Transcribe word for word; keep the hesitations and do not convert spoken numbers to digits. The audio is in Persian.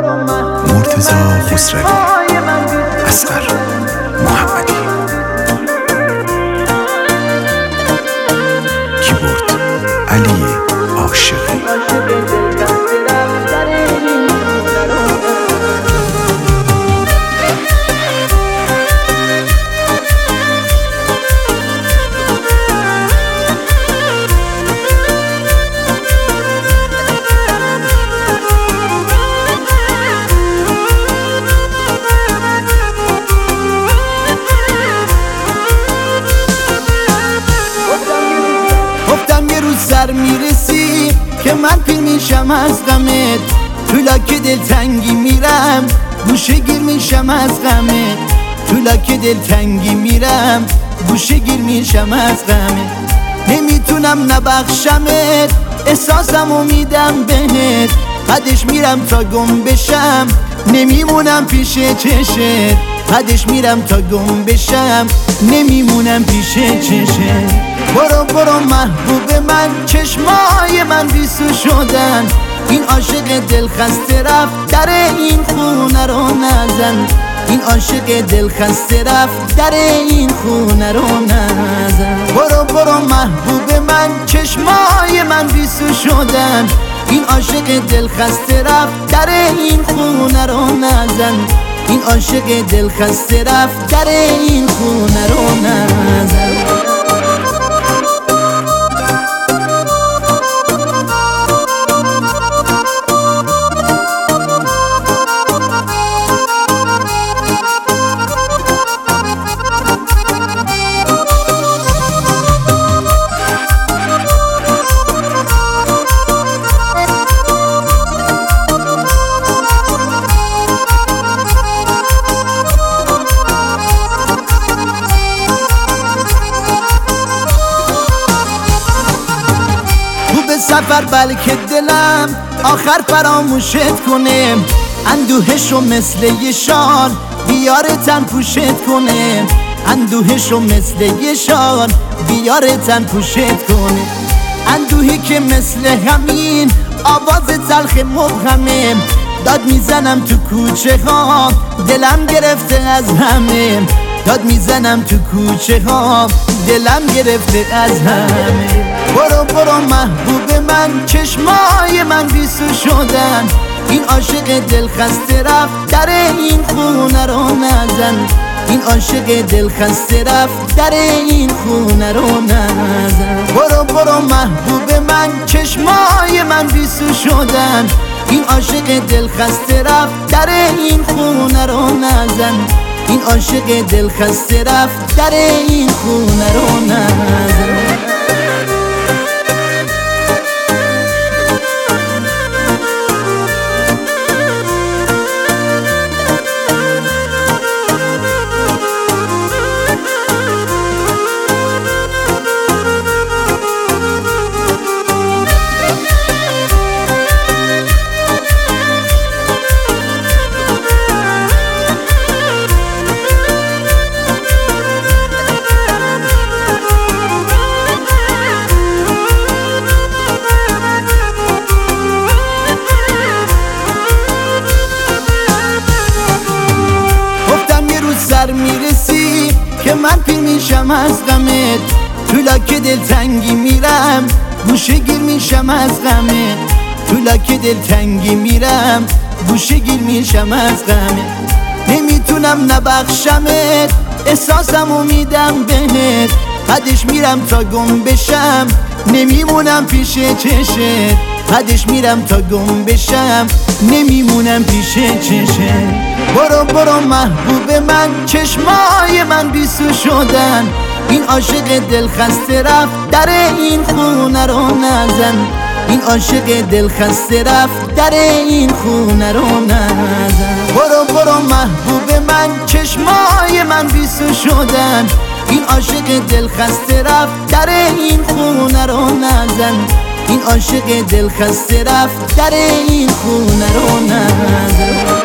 مرتضی خسروی، اصغر محمدی، کیبورد علی عاشقی. سر میرسی که من پیر میشم از غمت، تو لاک دلتنگی میرم گوشه گیر میشم از غمت، تو لاک دلتنگی میرم گوشه گیر میشم از غمت. نمیتونم نبخشمت، احساسمو میدم بهت، بعدش میرم تا گم بشم نمیمونم پیش چشت، بعدش میرم تا گم بشم نمیمونم پیش چشت. برو برو محبوب من، چشمای من بیسو شدن، این عاشق دلخسته رفت در این خونه رو نزن، این عاشق دلخسته رفت در این خونه رو نزن. برو برو محبوب من، چشمای من بیسو شدن، این عاشق دلخسته رفت در این خونه رو نزن، این عاشق دلخسته رفت در این خونه رو نزن. سفر بلکه دلم آخر فراموشت کنه، اندوهشو مثل یه شال بیاره تن پوشت کنه، اندوهشو مثل یه شال بیاره تن پوشت کنه. اندوهی که مثل همین آواز تلخ مبهمه، داد میزنم تو کوچه ها دلم گرفته از همه، داد میزنم تو کوچه ها دلم گرفته از همه. برو برو محبوب من، چشمای من بیسو شدن، این عاشق دلخسته رفت در این خونه رو نزن، این عاشق دلخسته رفت در این خونه رو نزن. برو برو محبوب من، چشمای من بیسو شدن، این عاشق دلخسته رفت در این خونه رو نزن، این عاشق دلخسته رفت در این خونه رو نزن. سر میرسی که من پیر میشم از غمت، تو لاک دلتنگی میرم گوشه گیر میشم از غمت، تو لاک دلتنگی میرم گوشه گیر میشم از غمت. نمیتونم نبخشمت، احساسمو میدم بهت، بعدش میرم تا گم بشم نمیمونم پیش چشت، بعدش میرم تا گم بشم نمیمونم پیش چشت. برو برو محبوب من، چشمای من بیسو شدن، این عاشق دلخسته رفت در این خونه رو نزن، این عاشق دلخسته رفت در این خونه رو نزن. برو برو محبوب من، چشمای من بیسو شدن، این عاشق دلخسته رفت در این خونه رو نزن، این عاشق دلخسته رفت در این خونه رو نزن.